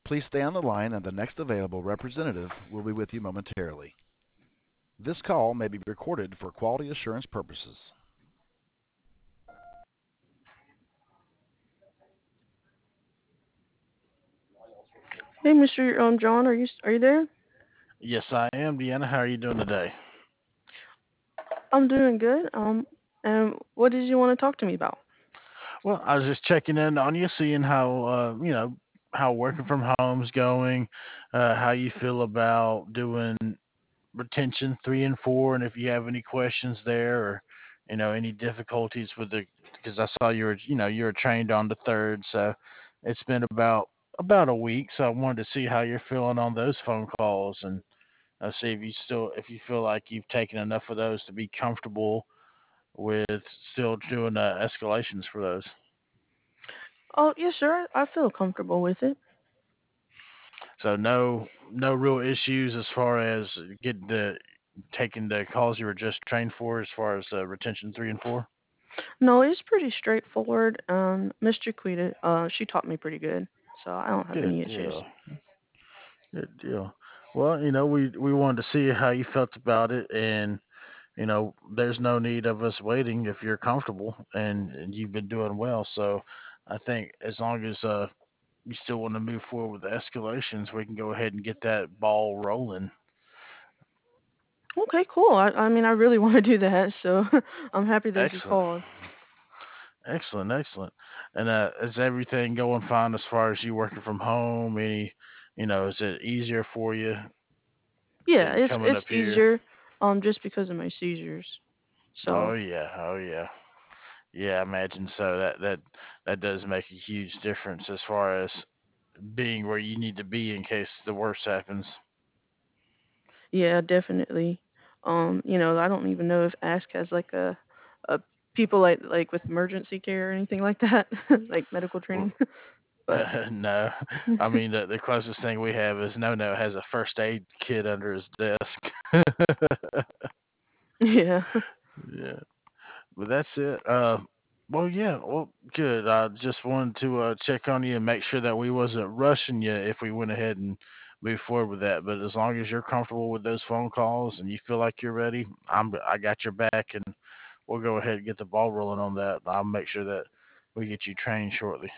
Please stay on the line, and the next available representative will be with you momentarily. This call may be recorded for quality assurance purposes. Hey, Mr. John, are you there? Yes, I am, Deanna. How are you doing today? I'm doing good. And what did you want to talk to me about? Well, I was just checking in on you, seeing how how working from home's going, how you feel about doing retention 3 and 4, and if you have any questions there, or any difficulties with the, because I saw you were trained on the third, so it's been about a week, so I wanted to see how you're feeling on those phone calls, and see if you feel like you've taken enough of those to be comfortable with still doing escalations for those. Oh, yes, sir. I feel comfortable with it. So no real issues as far as getting the taking the calls you were just trained for as far as retention 3 and 4. No, it's pretty straightforward. Miss Jaquita, she taught me pretty good, so I don't have Good any issues. deal. Good deal. Well, we wanted to see how you felt about it, and there's no need of us waiting if you're comfortable and you've been doing well. So I think as long as you still want to move forward with the escalations, we can go ahead and get that ball rolling. Okay, cool. I mean, I really want to do that, so I'm happy that you Excellent. called. Excellent, excellent. And is everything going fine as far as you working from home? Is it easier for you Yeah, than it's coming it's up here? easier, just because of my seizures. Oh So yeah, oh yeah, yeah. I imagine so. That does make a huge difference as far as being where you need to be in case the worst happens. yeah, definitely. I don't even know if Ask has like a people like with emergency care or anything like that, like medical training. But No, I mean the closest thing we have is No has a first aid kit under his desk. yeah. Yeah. But that's it. Well, yeah, well, good. I just wanted to check on you and make sure that we wasn't rushing you if we went ahead and moved forward with that. But as long as you're comfortable with those phone calls and you feel like you're ready, I got your back, and we'll go ahead and get the ball rolling on that. I'll make sure that we get you trained shortly.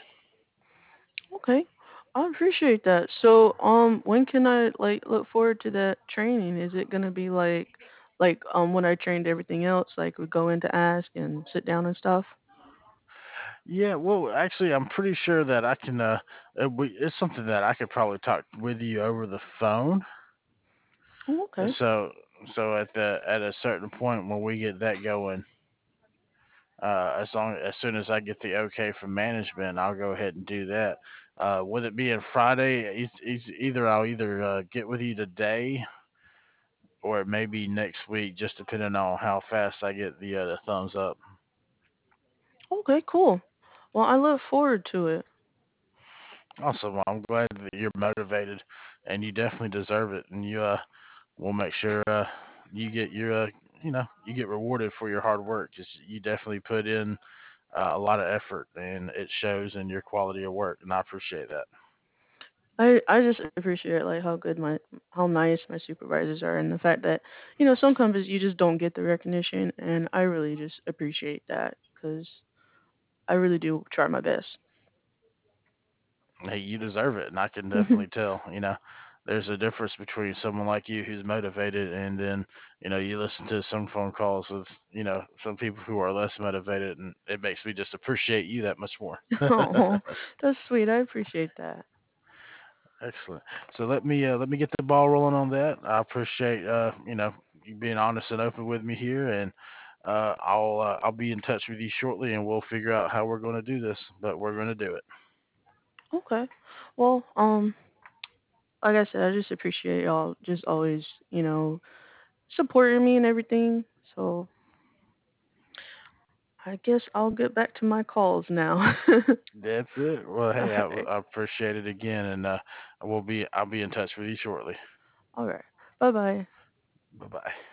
Okay. I appreciate that. So, when can I like look forward to that training? Is it gonna be like when I trained everything else, like we go into Ask and sit down and stuff? Yeah, well, actually, I'm pretty sure that I can. It's something that I could probably talk with you over the phone. Oh, okay. So, so at a certain point when we get that going, as soon as I get the okay from management, I'll go ahead and do that. With it being Friday, I'll either get with you today or it may be next week, just depending on how fast I get the thumbs up. Okay, cool. Well, I look forward to it. Awesome. Well, I'm glad that you're motivated, and you definitely deserve it. And we'll make sure you get you get rewarded for your hard work. Just you definitely put in a lot of effort, and it shows in your quality of work, and I appreciate that. I just appreciate like how nice my supervisors are and the fact that some companies you just don't get the recognition and I really just appreciate that because I really do try my best. Hey, you deserve it, and I can definitely tell. There's a difference between someone like you who's motivated, and then you listen to some phone calls with some people who are less motivated, and it makes me just appreciate you that much more. Oh, that's sweet. I appreciate that. Excellent. So let me get the ball rolling on that. I appreciate you being honest and open with me here, and I'll be in touch with you shortly, and we'll figure out how we're going to do this. But we're going to do it. Okay. Well, like I said, I just appreciate y'all just always, supporting me and everything. So I guess I'll get back to my calls now. That's it. Well, All hey, right. I appreciate it again, and I'll be in touch with you shortly. All right. Bye bye. Bye bye.